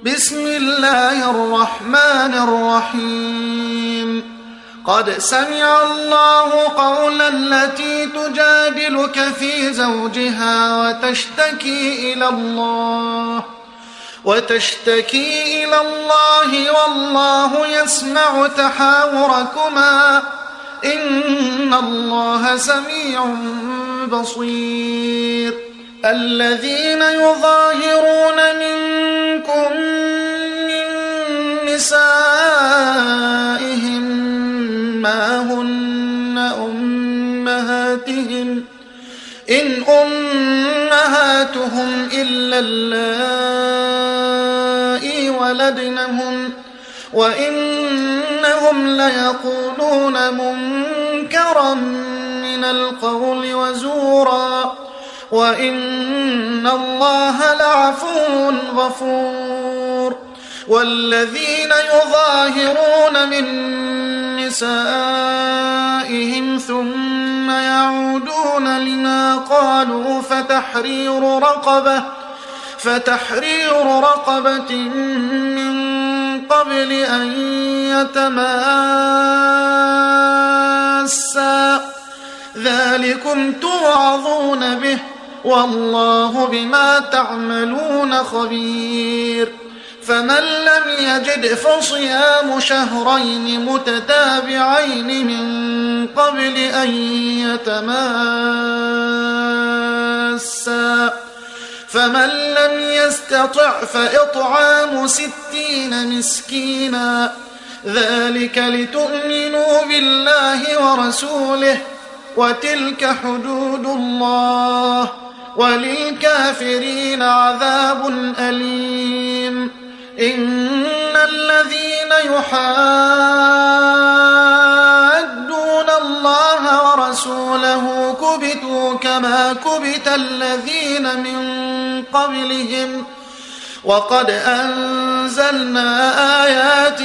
بسم الله الرحمن الرحيم. قد سمع الله قول التي تجادلك في زوجها وتشتكي إلى الله والله يسمع تحاوركما إن الله سميع بصير. الذين يظاهرون منكم من نسائهم ما هن أمهاتهم إن أمهاتهم إلا اللائي ولدنهم وإنهم ليقولون منكرا من القول وزورا وإن الله لعفو غفور. والذين يظاهرون من نسائهم ثم يعودون لما قالوا فتحرير رقبة من قبل أن يتماسا ذلكم توعظون به والله بما تعملون خبير. فمن لم يجد فصيام شهرين متتابعين من قبل أن يتماسا فمن لم يستطع فإطعام 60 مسكينا ذلك لتؤمنوا بالله ورسوله وتلك حدود الله وللكافرين عذاب أليم. إن الذين يحادون الله ورسوله كبتوا كما كبت الذين من قبلهم وقد أنزلنا آيات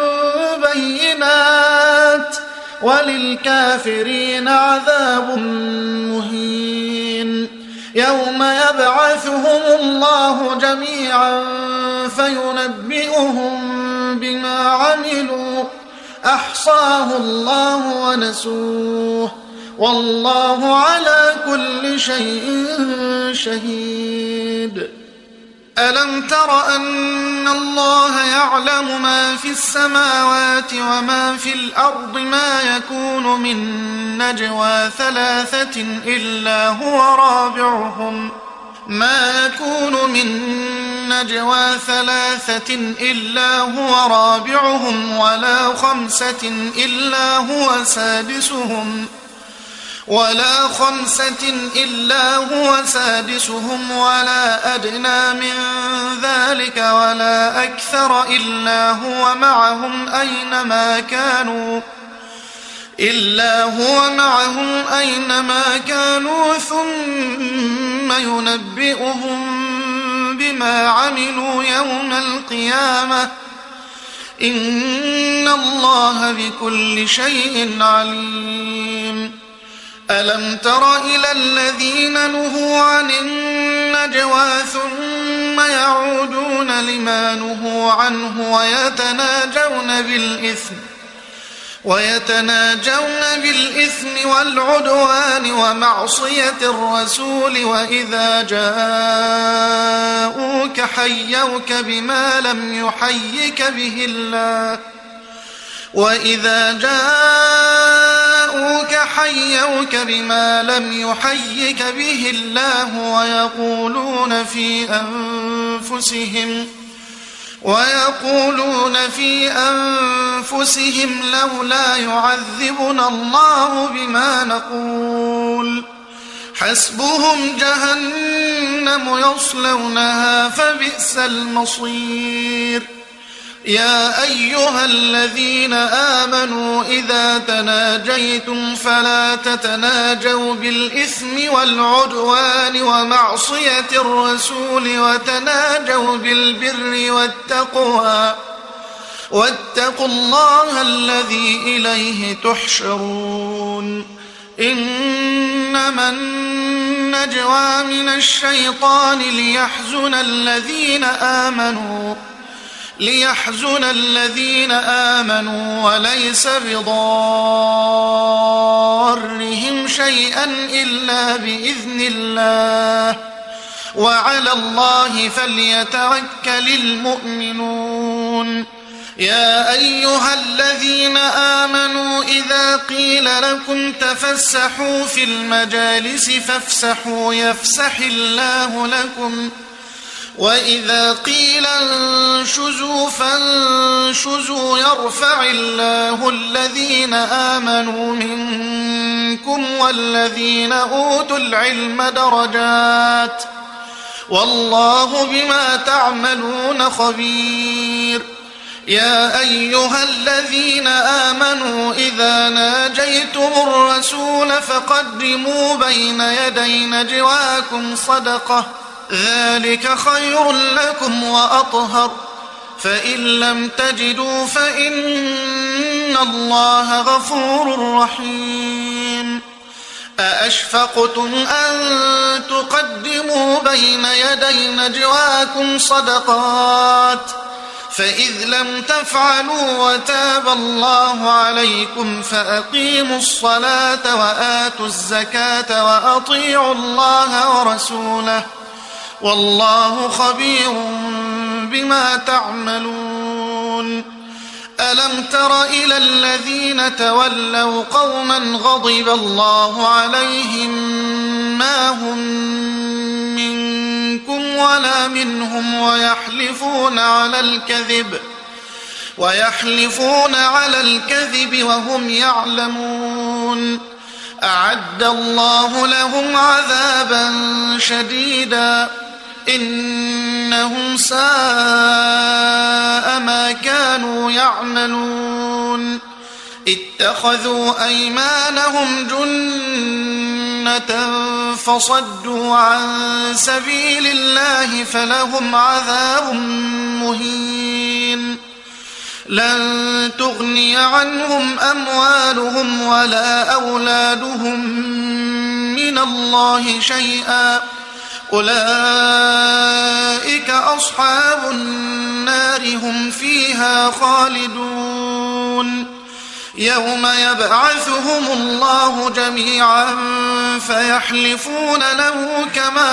بينات وللكافرين عذاب مهين. يوم يبعثهم الله جميعا فينبئهم بما عملوا أحصاه الله ونسوه والله على كل شيء شهيد. ألم تر أن الله يعلم ما في السماوات وما في الأرض ما يكون من نجوى 3 إلا هو رابعهم ولا 5 إلا هو سادسهم ولا أدنى من ذلك ولا أكثر إلا هو معهم أينما كانوا ثم ينبئهم بما عملوا يوم القيامة إن الله بكل شيء عليم. ألم تر إلى الذين نهوا عن النجوى ثم يعودون لما نهوا عنه ويتناجون بالإثم والعدوان ومعصية الرسول وإذا جاءوك حيوك بما لم يحيك به الله ويقولون في أنفسهم لولا يعذبنا الله بما نقول حسبهم جهنم يصلونها فبئس المصير. يا أيها الذين آمنوا إذا تناجيتم فلا تتناجوا بالإثم والعدوان ومعصية الرسول وتناجوا بالبر والتقوى واتقوا الله الذي إليه تحشرون. إنما النجوى من الشيطان ليحزن الذين آمنوا ليحزن الذين آمنوا وليس بضارهم شيئا إلا بإذن الله وعلى الله فليتوكل المؤمنون. يا أيها الذين آمنوا إذا قيل لكم تفسحوا في المجالس فافسحوا يفسح الله لكم وإذا قيل انشزوا فانشزوا يرفع الله الذين آمنوا منكم والذين أوتوا العلم درجات والله بما تعملون خبير. يا أيها الذين آمنوا إذا ناجيتم الرسول فقدموا بين يدي نجواكم صدقة ذلك خير لكم وأطهر فإن لم تجدوا فإن الله غفور رحيم. أأشفقتم أن تقدموا بين يدي نجواكم صدقات فإذ لم تفعلوا وتاب الله عليكم فأقيموا الصلاة وآتوا الزكاة وأطيعوا الله ورسوله والله خبير بما تعملون. ألم تر إلى الذين تولوا قوما غضب الله عليهم ما هم منكم ولا منهم ويحلفون على الكذب وهم يعلمون. أعد الله لهم عذابا شديدا إنهم ساء ما كانوا يعملون. اتخذوا أيمانهم جنة فصدوا عن سبيل الله فلهم عذاب مهين. لن تغني عنهم أموالهم ولا أولادهم من الله شيئا أولئك أصحاب النار هم فيها خالدون. يوم يبعثهم الله جميعا فيحلفون له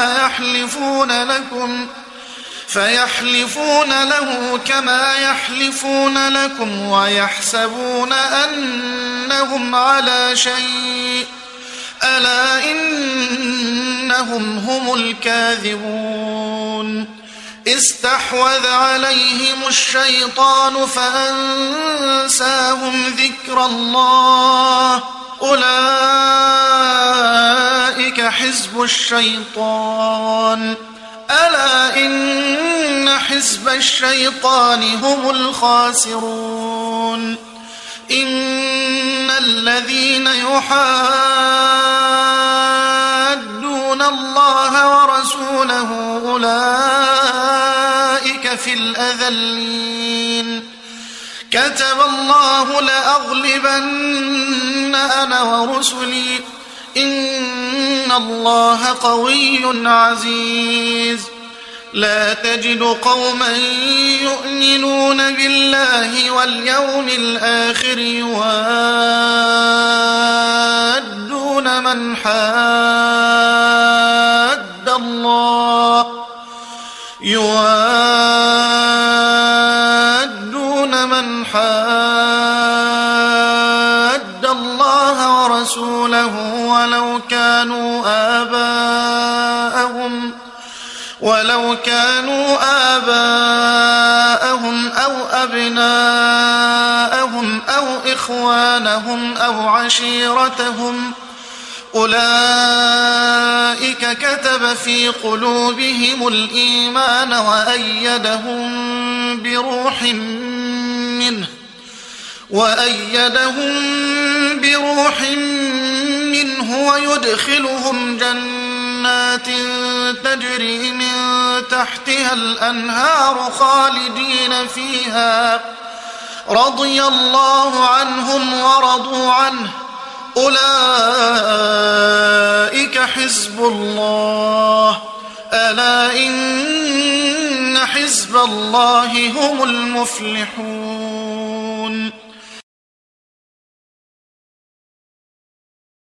كما يحلفون لكم ويحسبون أنهم على شيء ألا إنهم هم الكاذبون. استحوذ عليهم الشيطان فأنساهم ذكر الله أولئك حزب الشيطان ألا إن حزب الشيطان هم الخاسرون. إن الذين يحادون الله ورسوله أولئك في الأذلين. كتب الله لأغلبن أنا ورسلي إن الله قوي عزيز. لا تجد قوما يؤمنون بالله واليوم الآخر يوادون من حاد الله ورسوله ولو كانوا آباءهم أو أبناءهم أو إخوانهم أو عشيرتهم أولئك كتب في قلوبهم الإيمان وأيدهم بروح منه ويدخلهم جنات تجري من تحتها الأنهار خالدين فيها رضي الله عنهم ورضوا عنه أولئك حزب الله ألا إن حزب حزب الله هم المفلحون.